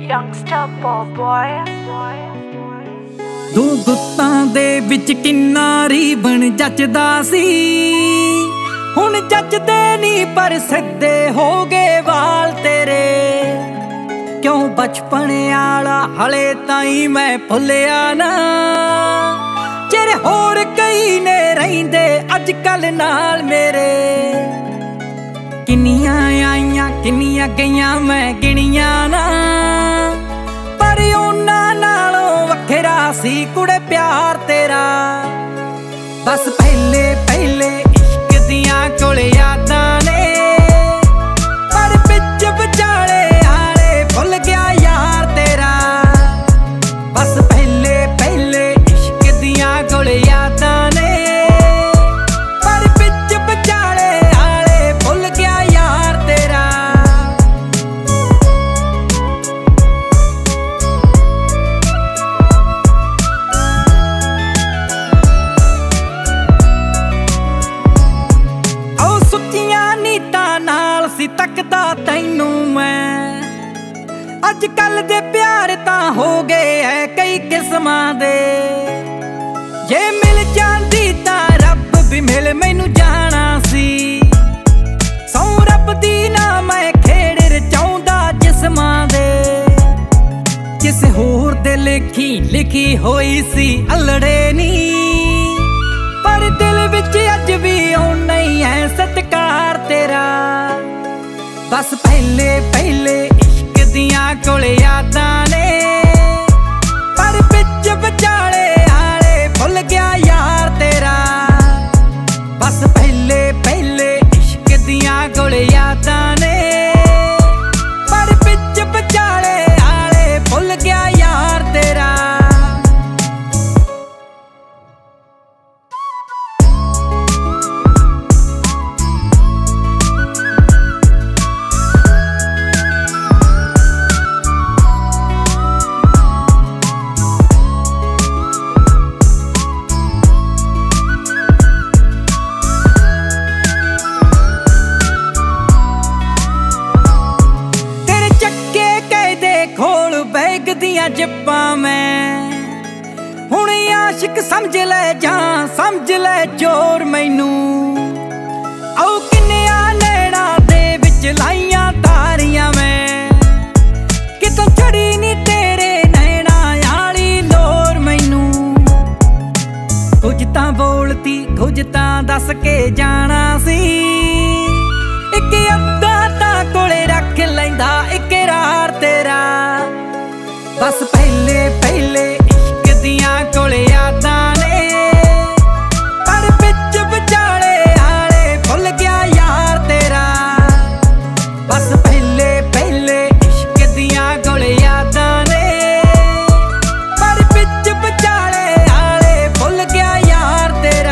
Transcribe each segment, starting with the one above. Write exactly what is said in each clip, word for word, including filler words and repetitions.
Youngster boy ਦੋ ਗੁੱਤਾਂ ਦੇ ਵਿੱਚ ਕਿਨਾਰੀ ਬਣ ਜੱਜਦਾ ਸੀ, ਹੁਣ ਜੱਜਦੇ ਨਹੀਂ ਪਰ ਸਿੱਧੇ ਹੋ ਗਏ ਵਾਲ ਤੇਰੇ। ਕਿਉਂ ਬਚਪਨ ਆਲਾ ਹਲੇ ਤਾਈਂ ਮੈਂ ਭੁੱਲਿਆ ਨਾ, ਜਿਹੜੇ ਹੋਰ ਕਈ ਨੇ ਰਹਿੰਦੇ ਅੱਜ ਕੱਲ ਨਾਲ ਮੇਰੇ। ਕਿੰਨੀਆਂ ਆਈਆਂ ਕਿੰਨੀਆਂ ਗਈਆਂ ਮੈਂ ਗਿਣੀਆਂ ਨਾ, ਪਰ ਉਹਨਾਂ ਨਾਲੋਂ ਵੱਖਰਾ ਸੀ ਕੁੜੇ ਪਿਆਰ ਤੇਰਾ। ਬਸ ਪਹਿਲੇ ਪਹਿਲੇ ਇਸ਼ਕ ਦੀਆਂ ਕੋਲ ਯਾਦਾਂ ਨੇ, ਪਰ ਵਿੱਚ ਵਿਚਾਲੇ ਆਲੇ ਭੁੱਲ ਗਿਆ ਯਾਰ ਤੇਰਾ। ਬਸ ਪਹਿਲੇ ਪਹਿਲੇ ਇਸ਼ਕ ਦੀਆਂ ਕੋਲ ਯਾਦਾਂ ਨੇ, ਪਰ ਵਿੱਚ ਵਿਚਾਲੇ ਆਲੇ ਭੁੱਲ ਗਿਆ ਯਾਰ ਤੇਰਾ। ਉਹ ਸੁੱਚੀਆਂ ਨੀਤਾਂ ਨਾਲ ਸੀ ਤੱਕਦਾ ਤੈਨੂੰ ਮੈਂ, ਅੱਜ ਕੱਲ ਦੇ ਪਿਆਰ ਤਾਂ ਹੋ ਗਏ ਐ ਕਈ ਕਿਸਮਾਂ ਦੇ। ਜੇ ਮਿਲ ਜਾਂਦੀ ਤਾਂ ਰੱਬ ਵੀ ਮਿਲ ਮੈਨੂੰ ਜਾਣਾ ਸੀ, ਸੌ ਰੱਬ ਦੀ ਨਾ ਮੈਂ ਖੇਡ ਰਚਾਉਂਦਾ ਜਿਸਮਾਂ ਦੇ। ਕਿਸੇ ਹੋਰ ਦੇ ਲਿਖੀ ਲਿਖੀ ਹੋਈ ਸੀ ਅਲੜੇ ਨੀ, ਪਰ ਦਿਲ ਵਿੱਚ ਅੱਜ ਵੀ ਓਨਾ ਹੀ ਐ ਸਤਿਕਾਰ ਤੇਰਾ। ਬਸ ਪਹਿਲੇ ਪਹਿਲੇ ਇਸ਼ਕ ਦੀਆਂ ਕੋਲ ਯਾਦਾਂ ਨੇ, ਪਰ ਵਿੱਚ ਵਿਚਾਲੇ ਆਲੇ ਭੁੱਲ ਗਿਆ ਯਾਰ ਤੇਰਾ। ਬਸ ਪਹਿਲੇ ਪਹਿਲੇ ਇਸ਼ਕ ਦੀਆਂ ਕੋਲ ਯਾਦਾਂ ਨੇ, ਪਰ ਵਿੱਚ ਵਿਚਾਲੇ ਆਲੇ ਭੁੱਲ ਗਿਆ ਯਾਰ ਤੇਰਾ। ਖੋਲ ਬੈਗ ਦੀਆਂ ਜਿੱਪਾਂ ਮੈਂ, ਹੁਣ ਆਸ਼ਿਕ ਸਮਝ ਲੈ ਜਾਂ ਸਮਝ ਲੈ ਚੋਰ ਮੈਨੂੰ। ਆਓ ਕਿੰਨਿਆਂ ਨੈਣਾ ਦੇ ਵਿੱਚ ਲਾਈਆਂ ਤਾਰੀਆਂ ਮੈਂ, ਕਿਤੋਂ ਚੜੀ ਨੀ ਤੇਰੇ ਨੈਣਾ ਆਲੀ ਲੋਰ ਮੈਨੂੰ। ਕੁਝ ਤਾਂ ਬੋਲਤੀ ਕੁਝ ਤਾਂ ਦੱਸ ਕੇ ਜਾਣਾ ਸੀ, ਇੱਕ ਅੱਧਾ ਤਾਂ ਕੋਲੇ ਰੱਖ ਲੈਂਦਾ ਇਕਰਾਰ ਤੇਰਾ। ਬਸ ਪਹਿਲੇ ਪਹਿਲੇ ਇਸ਼ਕ ਦੀਆਂ ਕੋਲ ਯਾਦਾਂ ਨੇ, ਪਰ ਵਿੱਚ ਵਿਚਾਲੇ ਆਲੇ ਭੁੱਲ ਗਿਆ ਯਾਰ ਤੇਰਾ। ਬਸ ਪਹਿਲੇ ਪਹਿਲੇ ਇਸ਼ਕ ਦੀਆਂ ਕੋਲ ਯਾਦਾਂ ਨੇ, ਪਰ ਵਿੱਚ ਵਿਚਾਲੇ ਆਲੇ ਭੁੱਲ ਗਿਆ ਯਾਰ ਤੇਰਾ।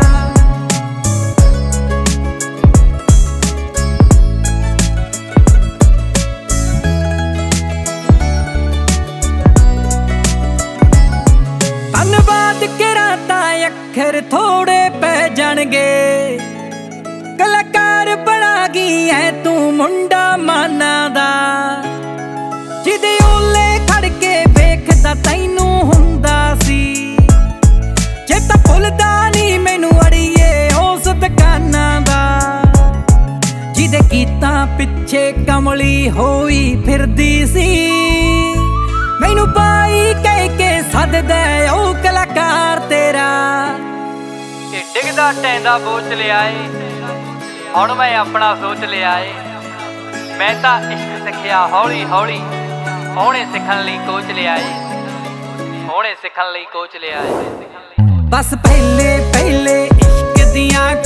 ਧੰਨਵਾਦ ਕਰਾਂ ਤਾਂ ਅੱਖਰ ਥੋੜੇ ਪੈ ਜਾਣਗੇ, ਕਲਾਕਾਰ ਬਣਾ ਗਈ ਐ ਤੂੰ ਮੁੰਡਾ ਮਾਨਾ ਦਾ। ਜਿਹਦੇ ਓਲੇ ਖੜ ਕੇ ਵੇਖਦਾ ਤੈਨੂੰ ਹੁੰਦਾ ਸੀ, ਜੇ ਤਾਂ ਭੁੱਲਦਾ ਨੀ ਮੈਨੂੰ ਅੜੀਏ ਉਸ ਦੁਕਾਨਾਂ ਦਾ। ਜਿਹਦੇ ਗੀਤਾਂ ਪਿੱਛੇ ਕਮਲੀ ਹੋਈ ਫਿਰਦੀ ਸੀ, ਮੈਨੂੰ ਬਾਈ ਕਹਿ ਕੇ ਸੱਦਦਾ ਉਹ ਕਲਾਕਾਰ ਤੇਰਾ। ਇਹ ਡਿੱਗਦਾ ਟੈਂਦਾ ਬੋਚ ਲਿਆ ਏ, ਹੁਣ ਮੈਂ ਆਪਣਾ ਸੋਚ ਲਿਆ ਏ। ਮੈਂ ਤਾਂ ਇਸ਼ਕ ਸਿੱਖਿਆ ਹੌਲੀ ਹੌਲੀ, ਹੁਣੇ ਸਿੱਖਣ ਲਈ ਕੋਚ ਲਿਆ ਏ, ਹੁਣੇ ਸਿੱਖਣ ਲਈ ਕੋਚ ਲਿਆ ਏ। ਬਸ ਪਹਿਲੇ ਪਹਿਲੇ ਇਸ਼ਕ ਦੀਆਂ